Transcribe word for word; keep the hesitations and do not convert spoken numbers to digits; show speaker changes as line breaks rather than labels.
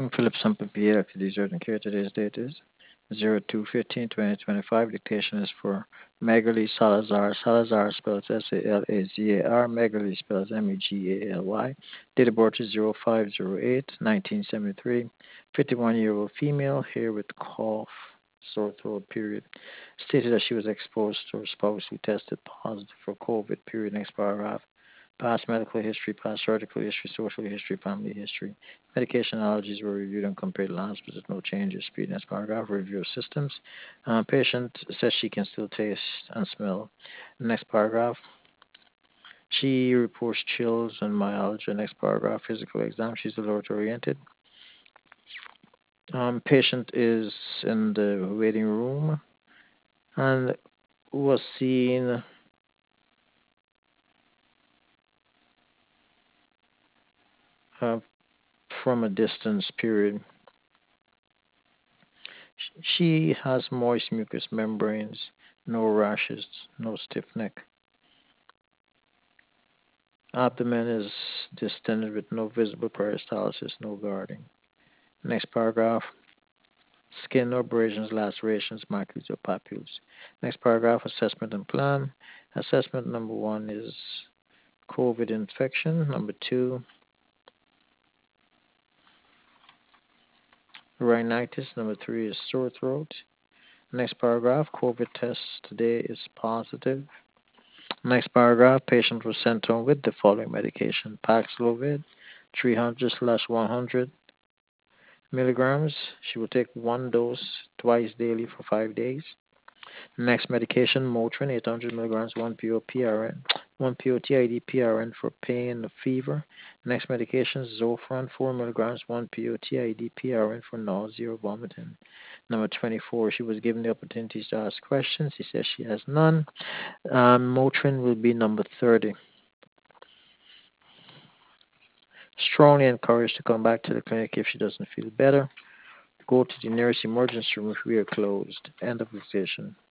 Phillips Saint-Pierre, active dessert and care. Today's date is zero two fifteen twenty twenty-five. Dictation is for Magali Salazar. Salazar spells S A L A Z A R. Magali spells M E G A L Y. Date of birth is zero five zero eight nineteen seventy-three. fifty-one-year-old female, hair with cough, sore throat, period. Stated that she was exposed to her spouse who tested positive for COVID, period. Next paragraph. Past medical history, past surgical history, social history, family history. Medication allergies were reviewed and compared last visit, no changes. Speed next paragraph, review of systems. Uh, patient says she can still taste and smell. Next paragraph, she reports chills and myalgia. Next paragraph, physical exam. She's alert oriented. Um, patient is in the waiting room and was seen uh, from a distance, period. She has moist mucous membranes, no rashes, no stiff neck. Abdomen is distended with no visible peristalsis, no guarding. Next paragraph. Skin, no abrasions, lacerations, macules, or papules. Next paragraph. Assessment and plan. Assessment number one is COVID infection. Number two, rhinitis. Number three is sore throat. Next paragraph. COVID test today is positive. Next paragraph, patient was sent home with the following medication: Paxlovid, three hundred slash one hundred milligrams. She will take one dose twice daily for five days. Next medication, Motrin, eight hundred milligrams, one P O P R N, one P O T I D P R N for pain and fever. Next medication, Zofran, four milligrams, one P O T I D P R N for nausea or vomiting. Number twenty-four, she was given the opportunities to ask questions. She says she has none. Um, Motrin will be number thirty. Strongly encouraged to come back to the clinic if she doesn't feel better. Go to the nearest emergency room if we are closed. End of the session.